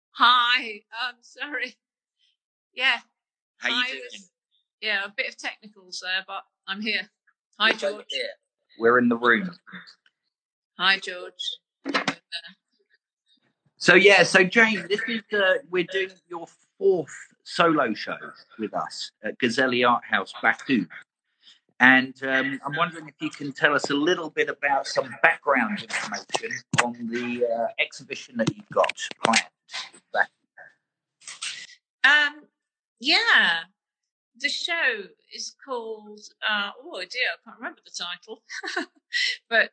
Hi, I'm sorry. Yeah, How you doing? Yeah, a bit of technicals there, but I'm here. Hi, George. Here. We're in the room. Hi, George. So Jane, this is we're doing your fourth solo show with us at Gazelle Art House, Baku. And I'm wondering if you can tell us a little bit about some background information on the exhibition that you've got planned. Yeah, the show is called. Oh dear, I can't remember the title, but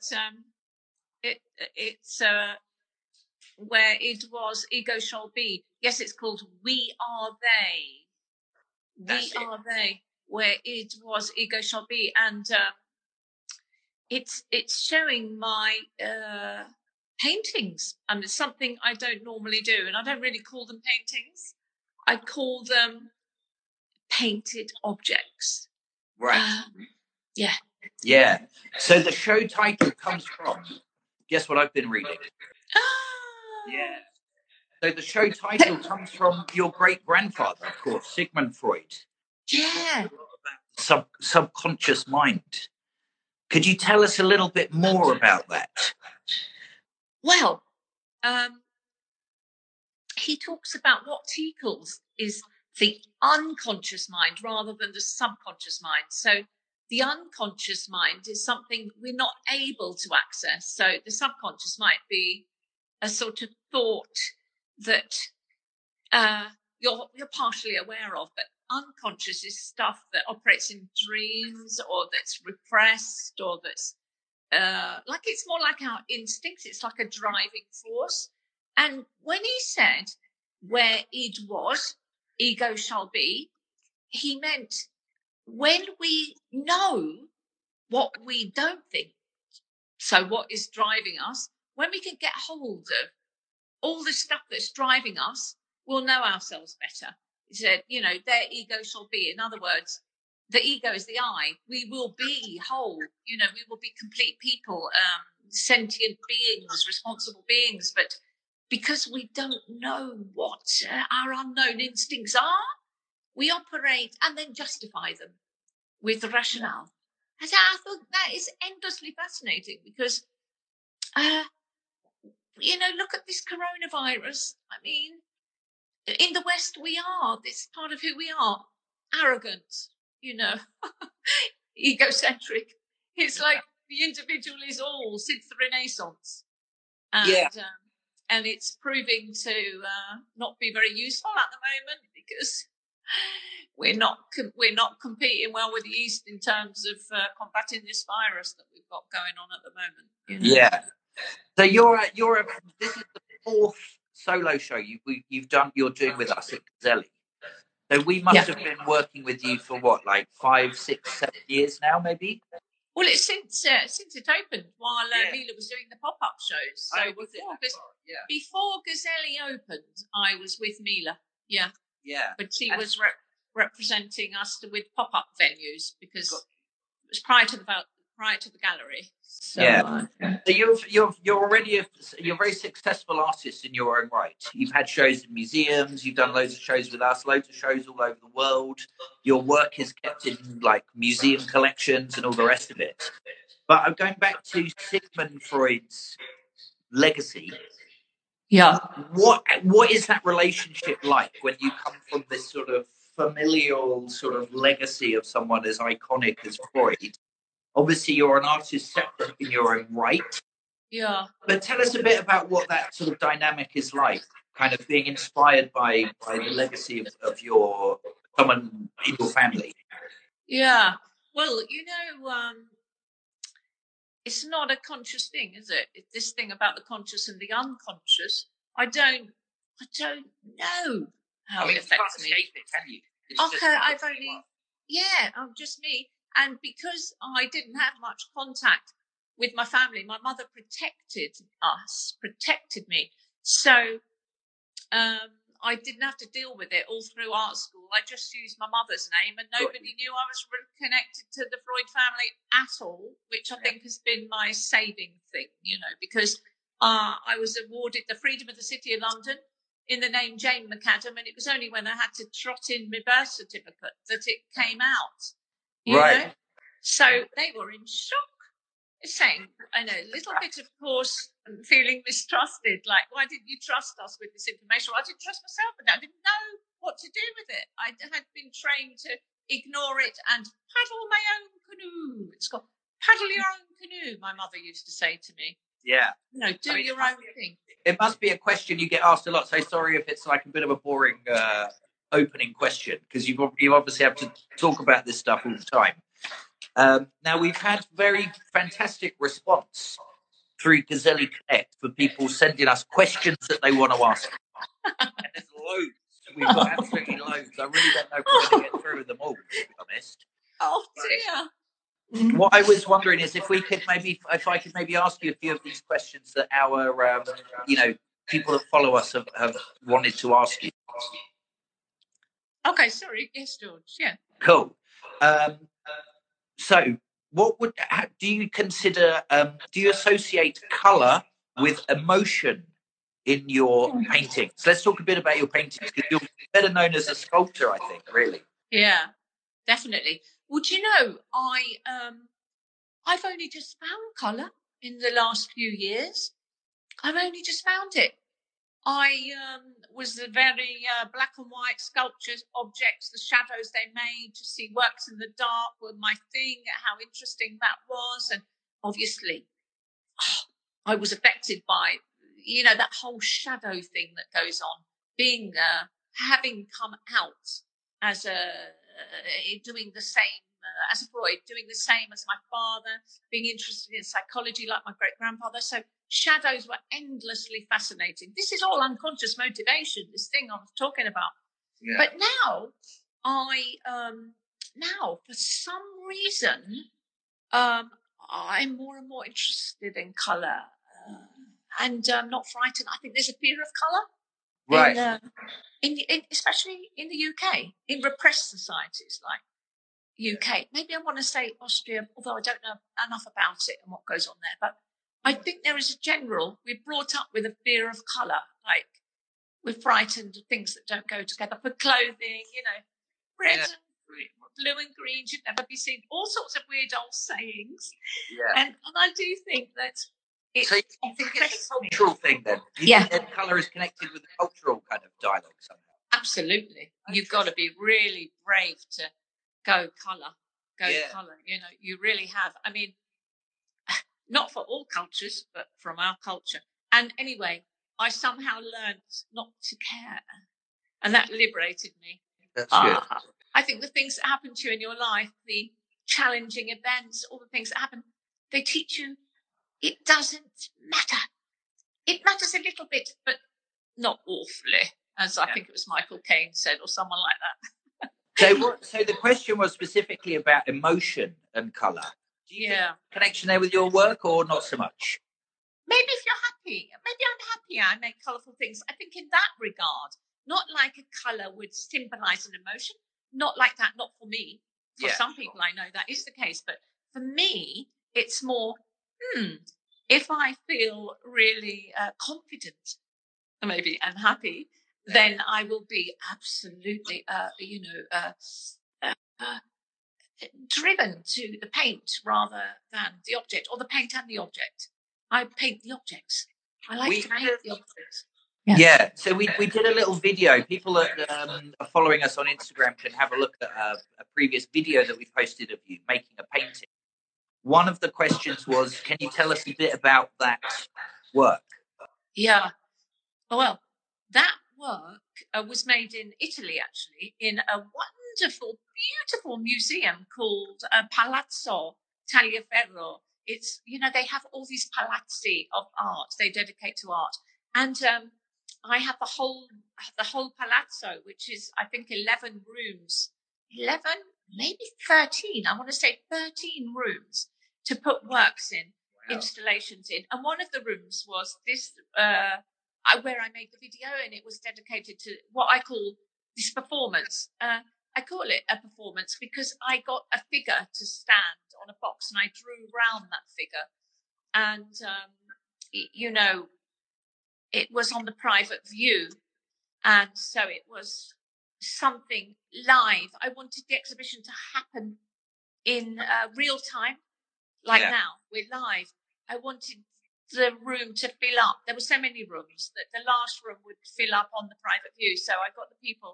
it's where it was Ego Shall Be. Yes, it's called We Are They. Are They, where it was Ego Shall Be, and it's showing my paintings, and it's something I don't normally do, and I don't really call them paintings. I call them painted objects. Right. Yeah. Yeah. So the show title comes from, guess what I've been reading? Yeah. So the show title comes from your great-grandfather, of course, Sigmund Freud. Yeah. Subconscious mind. Could you tell us a little bit more about that? Well, he talks about what he calls is the unconscious mind rather than the subconscious mind. So the unconscious mind is something we're not able to access. So the subconscious might be a sort of thought that you're partially aware of, but unconscious is stuff that operates in dreams or that's repressed or that's like it's more like our instincts. It's like a driving force. And when he said where it was, ego shall be, he meant when we know what we don't think, so what is driving us, when we can get hold of all the stuff that's driving us, we'll know ourselves better. He said, their ego shall be. In other words, the ego is the I. We will be whole. We will be complete people, sentient beings, responsible beings. But because we don't know what our unknown instincts are, we operate and then justify them with the rationale. And I thought that is endlessly fascinating because look at this coronavirus. I mean, in the West, we are, this is part of who we are, arrogant, egocentric. It's like the individual is all since the Renaissance. And it's proving to not be very useful at the moment because we're not competing well with the East in terms of combating this virus that we've got going on at the moment. Yeah. So this is the fourth solo show you're doing with us at Gazelle. So we must have been working with you for what, like 5, 6, 7 years now, maybe? Well, it's since it opened while Mila was doing the pop-up shows. So before Gazelle opened, I was with Mila. Yeah. Yeah. But she was representing us with pop-up venues because it was prior to the gallery. So, so you're already you're a very successful artist in your own right. You've had shows in museums, you've done loads of shows with us, loads of shows all over the world. Your work is kept in like museum collections and all the rest of it. But I'm going back to Sigmund Freud's legacy. Yeah. What is that relationship like when you come from this sort of familial sort of legacy of someone as iconic as Freud? Obviously, you're an artist separate in your own right. Yeah. But tell us a bit about what that sort of dynamic is like, kind of being inspired by the legacy of someone in your family. Yeah. Well, it's not a conscious thing, is it? This thing about the conscious and the unconscious, I don't know how it affects me. Can you? I'm just me. And because I didn't have much contact with my family, my mother protected me. So I didn't have to deal with it all through art school. I just used my mother's name and nobody knew I was connected to the Freud family at all, which I think has been my saving thing, because I was awarded the Freedom of the City of London in the name Jane McAdam, and it was only when I had to trot in my birth certificate that it came out. You know? So they were in shock. Saying, I know, a little bit, of course, feeling mistrusted. Like, why didn't you trust us with this information? Well, I didn't trust myself, and I didn't know what to do with it. I had been trained to ignore it and paddle my own canoe. It's called paddle your own canoe, my mother used to say to me. Yeah. Do your own thing. It must be a question you get asked a lot. So sorry if it's like a bit of a boring opening question, because you obviously have to talk about this stuff all the time. Now, we've had very fantastic response through Gazelli Connect for people sending us questions that they want to ask. And there's loads. We've got absolutely loads. I really don't know if we're going to get through them all, to be honest. Oh, dear. What I was wondering is if I could maybe ask you a few of these questions that our, people that follow us have wanted to ask you. Okay, sorry. Yes, George. Yeah. Cool. So, do you consider? Do you associate colour with emotion in your paintings? Let's talk a bit about your paintings, because you're better known as a sculptor, I think. Really. Yeah, definitely. Would you know? I've only just found colour in the last few years. I've only just found it. I was the very black and white sculptures, objects, the shadows they made to see works in the dark were my thing, how interesting that was. And obviously, I was affected by, that whole shadow thing that goes on, being, having come out as doing the same, as a Freud, doing the same as my father, being interested in psychology like my great-grandfather. So shadows were endlessly fascinating. This is all unconscious motivation, this thing I was talking about. Yeah. But now, for some reason, I'm more and more interested in colour, and I'm not frightened. I think there's a fear of colour, right? Especially in the UK, in repressed societies like UK. Maybe I want to say Austria, although I don't know enough about it and what goes on there. But I think there is we're brought up with a fear of colour, like we're frightened of things that don't go together. For clothing, red and green, blue and green should never be seen. All sorts of weird old sayings. Yeah. And I do think that it's... So you think it's a cultural thing then? You think that colour is connected with the cultural kind of dialogue somehow? Absolutely. You've got to be really brave to go colour. Colour. You really have. I mean, not for all cultures, but from our culture. And anyway, I somehow learned not to care. And that liberated me. That's good. I think the things that happen to you in your life, the challenging events, all the things that happen, they teach you it doesn't matter. It matters a little bit, but not awfully, as I think it was Michael Caine said, or someone like that. So the question was specifically about emotion and colour. Do you think connection there with your work, or not so much? Maybe if you're happy. Maybe I'm happy. I make colourful things. I think in that regard, not like a colour would symbolise an emotion. Not like that. Not for me. For some people, I know that is the case. But for me, it's more, if I feel really confident, maybe, and happy, then I will be absolutely, driven to the paint rather than the object, or the paint and the object. I paint the objects. I like to paint the objects. Yeah. So we did a little video. People that are following us on Instagram can have a look at a previous video that we posted of you making a painting. One of the questions was, can you tell us a bit about that work? Yeah. Well, that work was made in Italy, actually, in a wonderful, beautiful museum called Palazzo Tagliaferro. It's, they have all these palazzi of art they dedicate to art. And I have the whole palazzo, which is, I think, 11 rooms, 11, maybe 13. I want to say 13 rooms to put works in, installations in. And one of the rooms was this, where I made the video, and it was dedicated to what I call this performance. I call it a performance because I got a figure to stand on a box, and I drew round that figure. And, it was on the private view. And so it was something live. I wanted the exhibition to happen in real time, like now, we're live. I wanted the room to fill up. There were so many rooms that the last room would fill up on the private view. So I got the people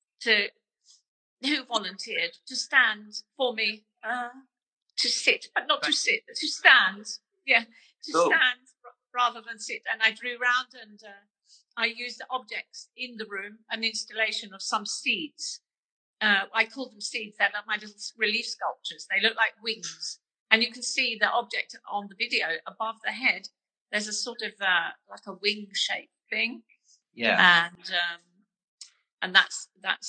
who volunteered to stand for me, to sit, but not to sit, to stand. Yeah, to stand rather than sit. And I drew around and I used objects in the room, an installation of some seeds. I call them seeds. They're like my little relief sculptures. They look like wings. And you can see the object on the video above the head. There's a sort of like a wing shaped thing. Yeah. And that's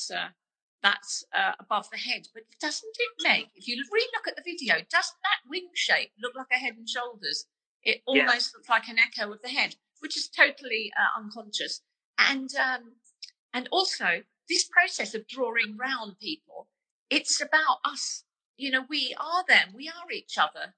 above the head. But doesn't it make, if you really look at the video, doesn't that wing shape look like a head and shoulders? It almost looks like an echo of the head, which is totally unconscious. And also this process of drawing round people, it's about us. You know, we are them. We are each other.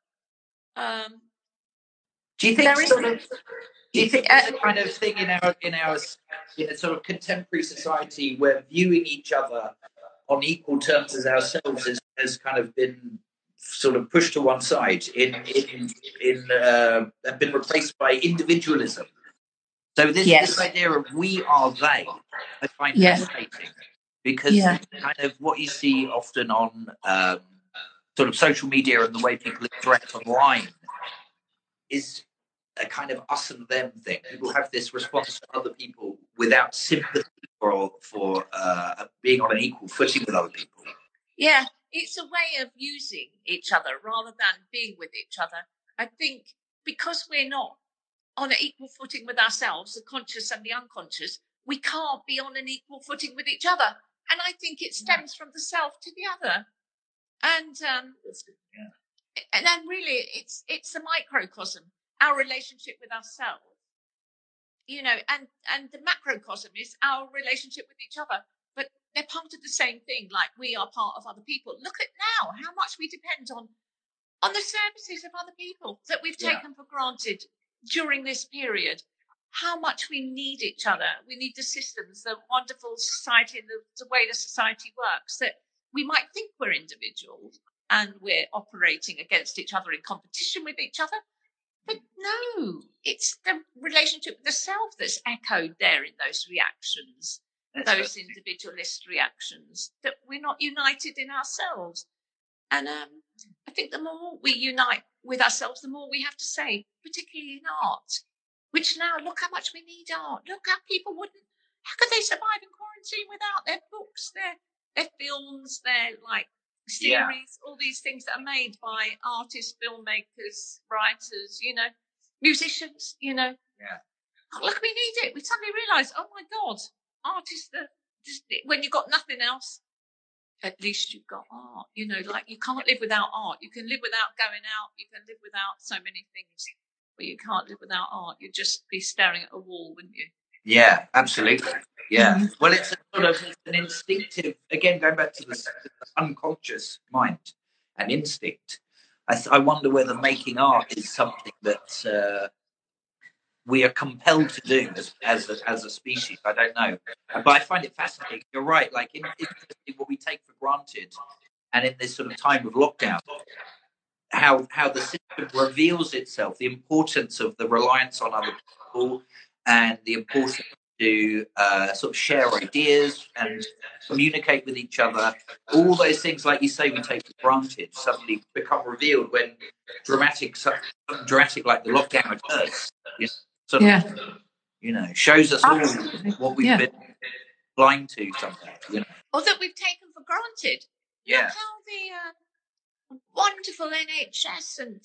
Do you think there's a kind of thing in our sort of contemporary society where viewing each other on equal terms as ourselves has kind of been sort of pushed to one side and been replaced by individualism? So this idea of we are they, I find fascinating, because kind of what you see often on sort of social media and the way people interact online is a kind of us and them thing. People have this response to other people without sympathy for being on an equal footing with other people. Yeah, it's a way of using each other rather than being with each other. I think because we're not on an equal footing with ourselves, the conscious and the unconscious, we can't be on an equal footing with each other. And I think it stems from the self to the other. And then really it's a microcosm, our relationship with ourselves, you know, and the macrocosm is our relationship with each other. But they're part of the same thing, like we are part of other people. Look at now how much we depend on the services of other people that we've taken for granted during this period. How much we need each other. We need the systems, the wonderful society, the way the society works, that we might think we're individuals and we're operating against each other in competition with each other. But no, it's the relationship with the self that's echoed there in those reactions, those individualist reactions, that we're not united in ourselves. And I think the more we unite with ourselves, the more we have to say, particularly in art, which now, look how much we need art. Look how people how could they survive in quarantine without their books, their films, their like series, all these things that are made by artists, filmmakers, writers, you know, musicians, you know. Yeah. Oh, look, we need it. We suddenly realise, oh my God, artists, when you've got nothing else, at least you've got art, you know, like you can't live without art. You can live without going out. You can live without so many things, but you can't live without art. You'd just be staring at a wall, wouldn't you? Yeah, absolutely. Yeah. Well, it's a sort of an instinctive, again, going back to the unconscious mind and instinct. I wonder whether making art is something that we are compelled to do as a species. I don't know, but I find it fascinating. You're right. Like in what we take for granted, and in this sort of time of lockdown, how the system reveals itself, the importance of the reliance on other people, and the importance to sort of share ideas and communicate with each other. All those things, like you say, we take for granted, suddenly become revealed when something dramatic like the lockdown occurs. You know, shows us all what we've been blind to sometimes. You know, or that we've taken for granted. Yeah. Look how the wonderful NHS and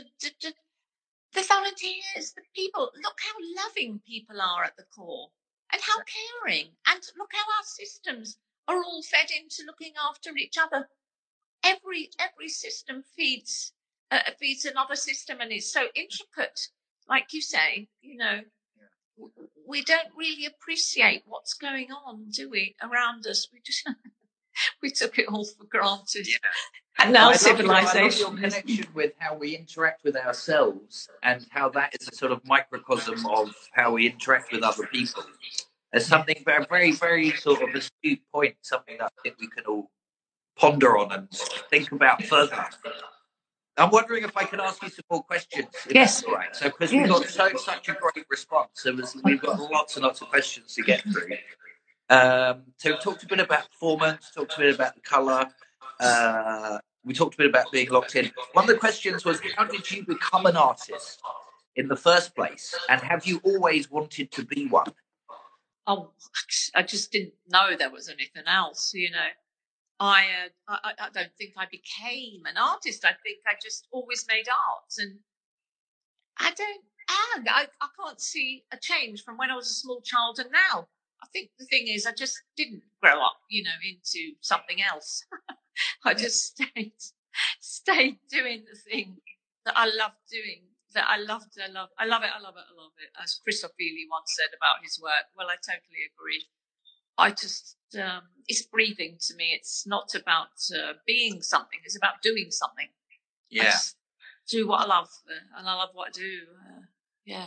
the volunteers, the people, look how loving people are at the core and how caring, and look how our systems are all fed into looking after each other. Every system feeds another system, and it's so intricate. Like you say, you know, we don't really appreciate what's going on, do we, around us? We just we took it all for granted. Yeah. And now I civilization. love your connection with how we interact with ourselves and how that is a sort of microcosm of how we interact with other people. as something very, very, very sort of astute point, something that I think we can all ponder on and think about further. I'm wondering if I can ask you some more questions. Yes. All right. So, because we've got such a great response, we've got lots and lots of questions to get through. So we talked a bit about performance, talked a bit about the colour. We talked a bit about being locked in. One of the questions was, how did you become an artist in the first place? And have you always wanted to be one? Oh, I just didn't know there was anything else, I don't think I became an artist. I think I just always made art, and I can't see a change from when I was a small child and now. I think the thing is, I just didn't grow up, into something else. I just stayed doing the thing that I loved doing. That I love it. As Chris O'Feely once said about his work. Well, I totally agree. I just, it's breathing to me. It's not about being something. It's about doing something. Yeah. I just do what I love, and I love what I do. Yeah.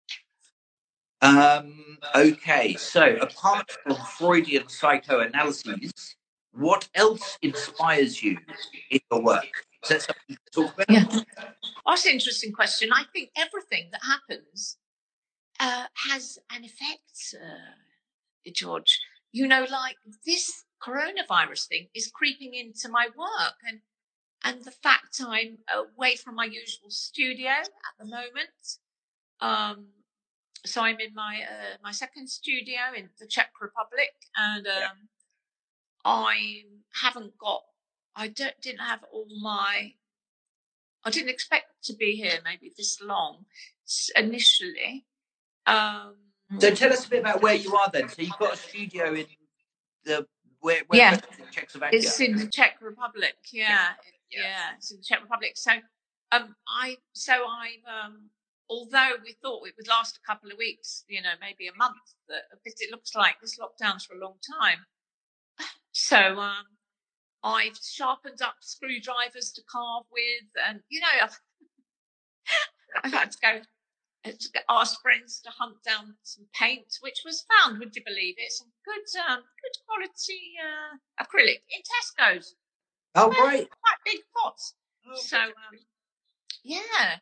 Okay. So, apart from Freudian psychoanalyses, what else inspires you in your work? Is that something you can talk about? Yeah. That's an interesting question. I think everything that happens has an effect, George. Like this coronavirus thing is creeping into my work, and the fact I'm away from my usual studio at the moment. So I'm in my second studio in the Czech Republic, and I didn't have all my. I didn't expect to be here maybe this long initially. So tell us a bit about where you are then. So you've got a studio in the where yeah, in Czechoslovakia? It's in the Czech Republic. Yeah, it's in the Czech Republic. So although we thought it would last a couple of weeks, maybe a month, because it looks like this lockdown's for a long time. So I've sharpened up screwdrivers to carve with, and I've had to go ask friends to hunt down some paint, which was found, would you believe it? Some good quality acrylic in Tesco's. Oh, great! Quite big pots. Oh, so yeah.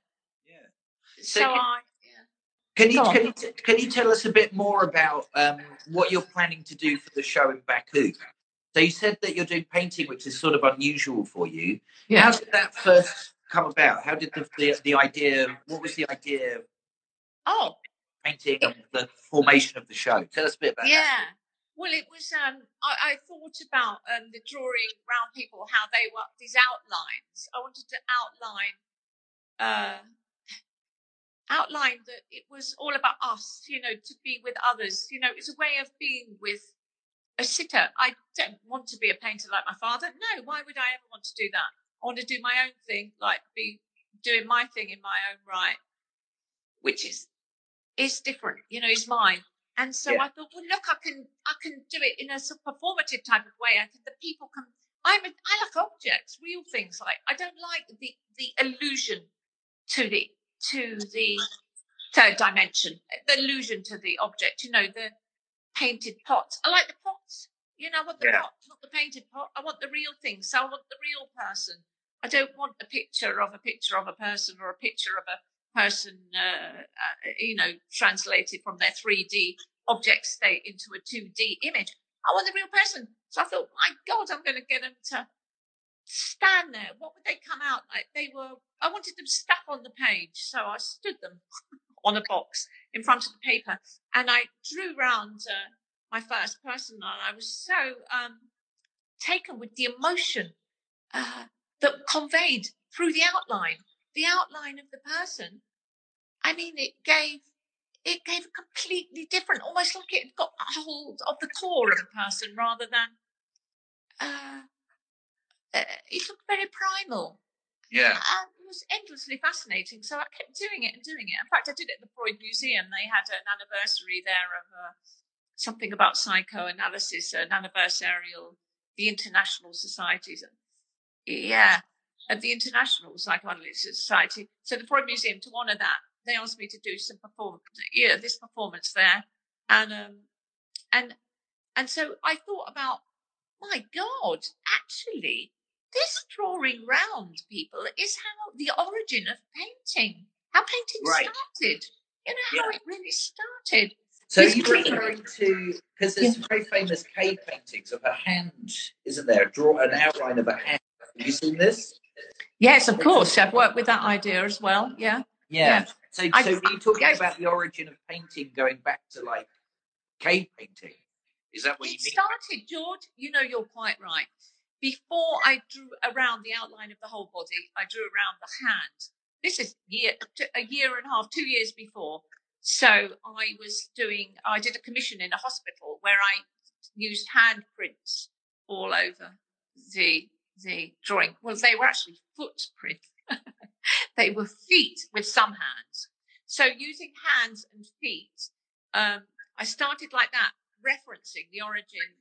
So can you tell us a bit more about what you're planning to do for the show in Baku? So you said that you're doing painting, which is sort of unusual for you. Yeah. How did that first come about? How did the idea? What was the idea? Painting and the formation of the show. Tell us a bit about that. Yeah. Well, it was. I thought about the drawing around people, how they were these outlines. I wanted to outline that it was all about us. To be with others. It's a way of being with a sitter. I don't want to be a painter like my father. No, why would I ever want to do that? I want to do my own thing, like be doing my thing in my own right, which is different, is mine. And so I thought, well, look, I can do it in a sort of performative type of way. I think the people can. I like objects, real things. Like I don't like the allusion to the third dimension, the allusion to the object. The painted pots. I like the pots. I want the pot, not the painted pot. I want the real thing. So I want the real person. I don't want a picture of a person or a picture of a person, translated from their 3D object state into a 2D image. I want the real person. So I thought, my God, I'm going to get them to stand there. What would they come out like? I wanted them stuck on the page. So I stood them on a box in front of the paper, and I drew round my first person, and I was so taken with the emotion that conveyed through the outline of the person. I mean, it gave a completely different, almost like it got a hold of the core of the person rather than it looked very primal. Yeah. It was endlessly fascinating. So I kept doing it. In fact, I did it at the Freud Museum. They had an anniversary there of something about psychoanalysis, an anniversarial, the International Societies. Of the International Psychoanalysis Society. So the Freud Museum, to honour that, they asked me to do some performance there. And and so I thought about, my God, actually, this drawing round people is how the origin of painting, how painting started. You know, how it really started. So you're referring to, because there's some very famous cave paintings of a hand, isn't there? An outline of a hand. Have you seen this? Yes, of course. I've worked with that idea as well. Yeah. So you're talking about the origin of painting going back to like cave painting. Is that what you mean? It started, George, you know, you're quite right. Before I drew around the outline of the whole body, I drew around the hand. This is a year and a half, 2 years before. So I did a commission in a hospital where I used handprints all over the drawing. Well, they were actually footprints. They were feet with some hands. So using hands and feet, I started like that, referencing the origin,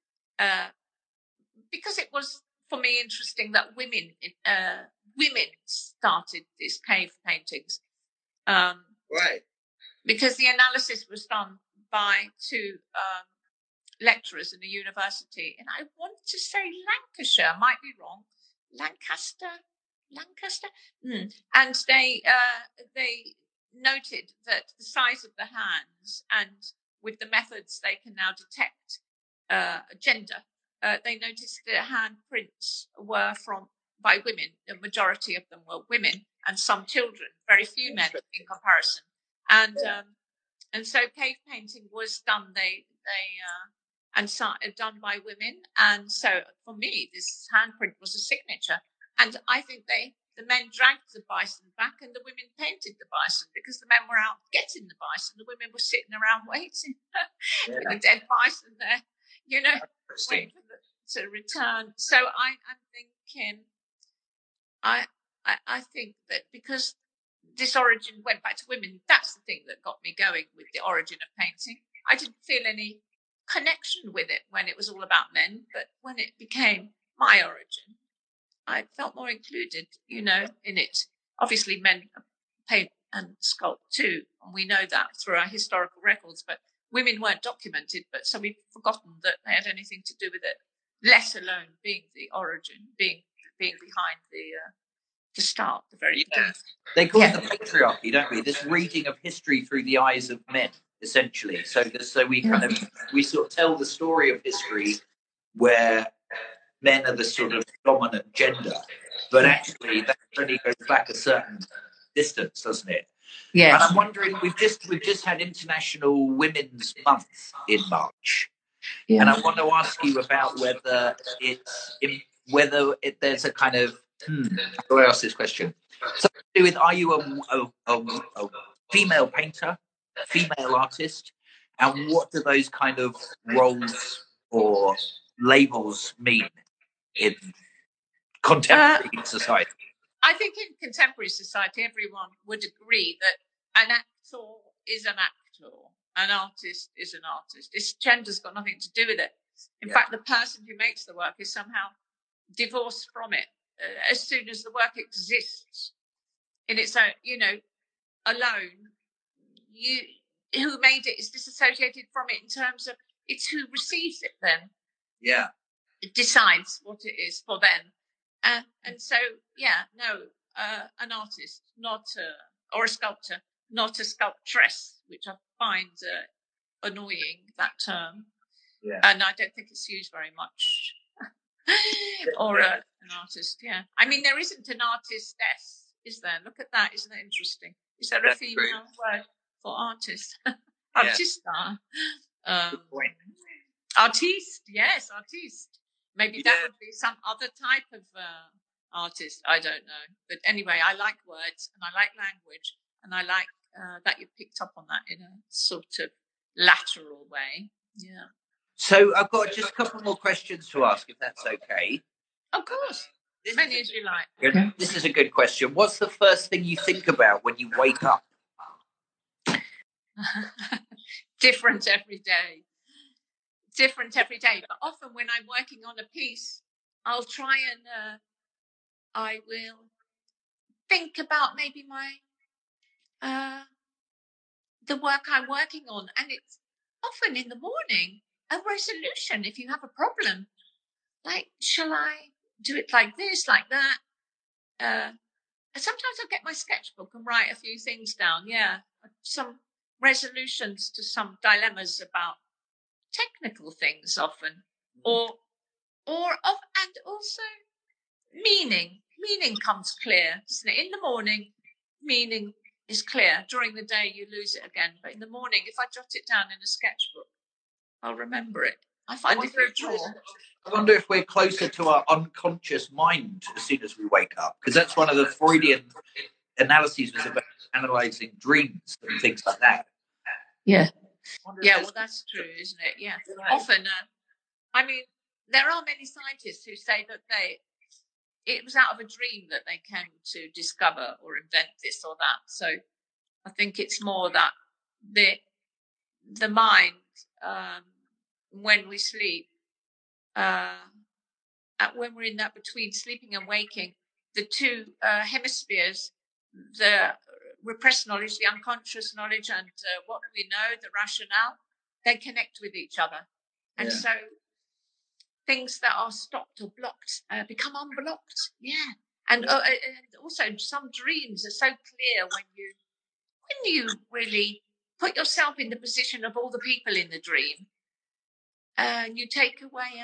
because it was for me interesting that women started these cave paintings. Right. Because the analysis was done by two lecturers in a university, and I want to say Lancashire, might be wrong, Lancaster, and they noted that the size of the hands, and with the methods they can now detect gender, they noticed the handprints were by women. The majority of them were women, and some children, very few men in comparison. And so cave painting was done. Done by women, and so for me, this handprint was a signature. And I think the men dragged the bison back, and the women painted the bison, because the men were out getting the bison, the women were sitting around waiting with the dead bison there, you know, waiting for them to return. So I'm thinking, I think that because this origin went back to women, that's the thing that got me going with the origin of painting. I didn't feel any connection with it when it was all about men, but when it became my origin, I felt more included, you know, in it. Obviously, men paint and sculpt too, and we know that through our historical records, but women weren't documented, but so we've forgotten that they had anything to do with it, let alone being the origin, being behind the start, the very beginning. They call it the patriarchy, don't we? This reading of history through the eyes of men, essentially. So we we sort of tell the story of history where men are the sort of dominant gender, but actually that only goes back a certain distance, doesn't it? Yeah. And I'm wondering, we've just had International Women's Month in March, and I want to ask you about whether there's a kind of how do I ask this question? Something to do with, are you a female painter, female artist, and what do those kind of roles or labels mean in contemporary society? I think in contemporary society, everyone would agree that an actor is an actor, an artist is an artist. This gender's got nothing to do with it. In fact, the person who makes the work is somehow divorced from it as soon as the work exists in its own, you know, alone. Who made it is disassociated from it in terms of it's who receives it then. Yeah. It decides what it is for them. And so, an artist, or a sculptor, not a sculptress, which I find annoying, that term. Yeah. And I don't think it's used very much. Or an artist, yeah. I mean, there isn't an artistess, is there? Look at that. Isn't that interesting? Is there a female word for artist? Artista. Artiste, yes, artiste. Maybe that would be some other type of artist. I don't know. But anyway, I like words and I like language, and I like that you picked up on that in a sort of lateral way. Yeah. So I've got just a couple more questions to ask, if that's okay. Of course. As many as you like. This is a good question. What's the first thing you think about when you wake up? Different every day. But often when I'm working on a piece, I'll try and I will think about maybe my the work I'm working on, and it's often in the morning, a resolution. If you have a problem, like, shall I do it like this, like that? And sometimes I get my sketchbook and write a few things down. Yeah, some resolutions to some dilemmas about technical things often, and also meaning. Meaning comes clear, doesn't it? In the morning, meaning is clear. During the day, you lose it again. But in the morning, if I jot it down in a sketchbook, I'll remember it. I find it very cool. I wonder if we're closer to our unconscious mind as soon as we wake up, because that's one of the Freudian analyses was about analysing dreams and things like that. Yeah. Yeah, well, that's true, isn't it? Yeah. Often, I mean, there are many scientists who say that it was out of a dream that they came to discover or invent this or that. So I think it's more that the mind, when we sleep, when we're in that between sleeping and waking, the two hemispheres, the repressed knowledge, the unconscious knowledge, and what we know, the rationale, they connect with each other. And so things that are stopped or blocked become unblocked. Yeah. And also some dreams are so clear when you really put yourself in the position of all the people in the dream. You take away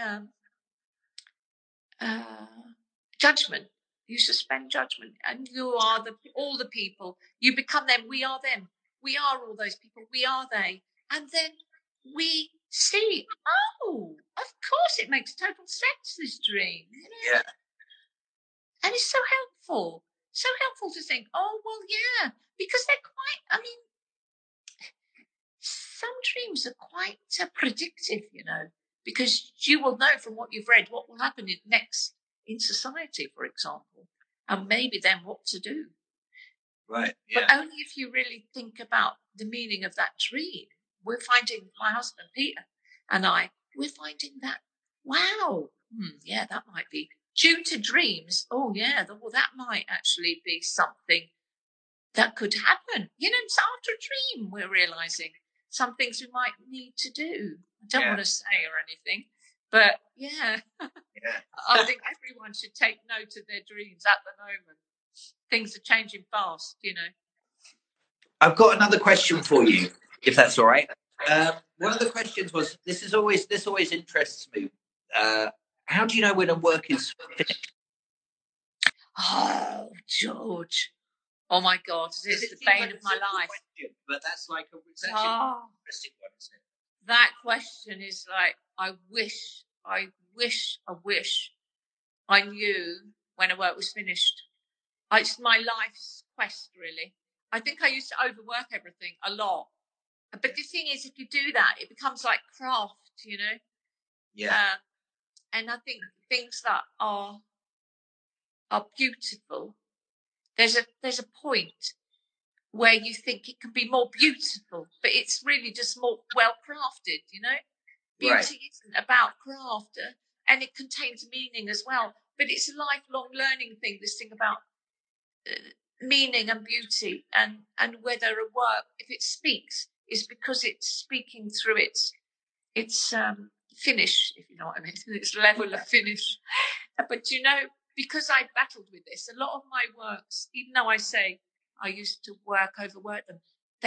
judgment. You suspend judgment, and you are all the people. You become them. We are them. We are all those people. We are they. And then we see, oh, of course it makes total sense, this dream. You know? Yeah. And it's so helpful. So helpful to think, oh, well, yeah, because they're quite, I mean, some dreams are quite predictive, you know, because you will know from what you've read what will happen next in society, for example, and maybe then what to do. Right. Yeah. But only if you really think about the meaning of that dream. We're finding, my husband Peter and we're finding that, wow, yeah, that might be due to dreams. Oh, yeah, well, that might actually be something that could happen. You know, it's after a dream we're realizing some things we might need to do. I don't want to say or anything, but I think everyone should take note of their dreams at the moment. Things are changing fast, you know. I've got another question for you, if that's all right. One of the questions was, this always interests me. How do you know when a work is finished? Oh, George. Oh my God, this is the bane of my life. Question, but that's like an interesting one, isn't it? That question is like, I wish I knew when a work was finished. It's my life's quest, really. I think I used to overwork everything a lot. But the thing is, if you do that, it becomes like craft, you know? Yeah. And I think things that are beautiful, there's a point where you think it can be more beautiful, but it's really just more well crafted, you know? Beauty isn't about craft, and it contains meaning as well. But it's a lifelong learning thing, this thing about meaning and beauty, and whether a work, if it speaks, is because it's speaking through its finish, if you know what I mean, its level of finish. But you know, because I battled with this, a lot of my works, even though I say I used to overwork them,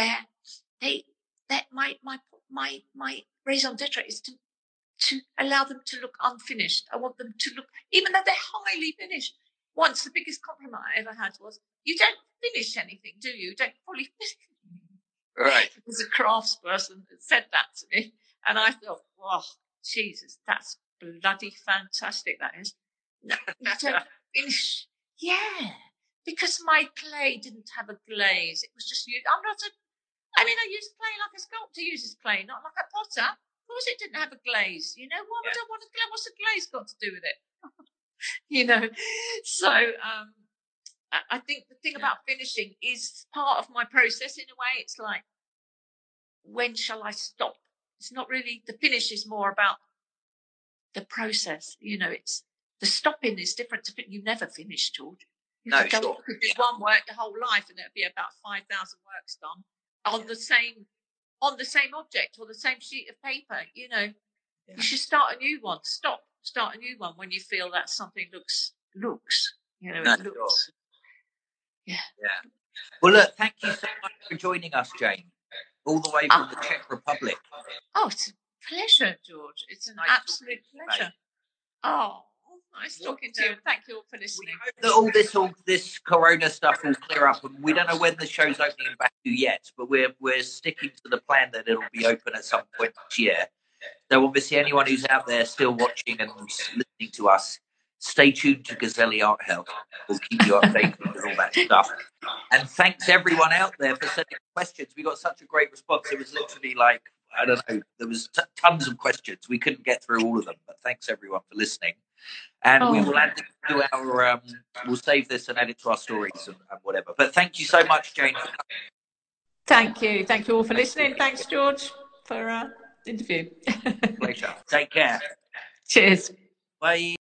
my raison d'etre is to allow them to look unfinished. I want them to look, even though they're highly finished. Once the biggest compliment I ever had was, "You don't finish anything, do you? You don't fully finish." Right. It was a craftsperson that said that to me, and I thought, "Wow, Jesus, that's bloody fantastic! That is." No, you don't finish. Yeah, because my clay didn't have a glaze. It was just used. I use clay like a sculptor uses clay, not like a potter. Of course, it didn't have a glaze. You know, why would I want a glaze? What's a glaze got to do with it? You know, so I think the thing about finishing is part of my process in a way. It's like, when shall I stop? It's not really, the finish is more about the process. You know, it's the stopping is different to you never finish, George. You could do one work your whole life and it'd be about 5,000 works done on the same on the same object or the same sheet of paper. You know, you should start a new one. Start a new one when you feel that something looks. You know, it looks. Yeah. Well, look, thank you so much for joining us, Jane, all the way from the Czech Republic. Oh, it's a pleasure, George. It's an absolute pleasure. Oh, nice talking to you. Thank you all for listening. We hope that all this Corona stuff will clear up, and we don't know when the show's opening in Baku yet, but we're sticking to the plan that it'll be open at some point this year. So obviously, anyone who's out there still watching and listening to us, stay tuned to Gazelle Art Health. We'll keep you updated with all that stuff. And thanks everyone out there for sending questions. We got such a great response. It was literally like, I don't know, there was tons of questions. We couldn't get through all of them, but thanks everyone for listening. And we will add this to our, we'll save this and add it to our stories and whatever. But thank you so much, Jane. Thank you. Thank you all for listening. Thanks, George, for the interview. Pleasure. Take care. Cheers. Bye.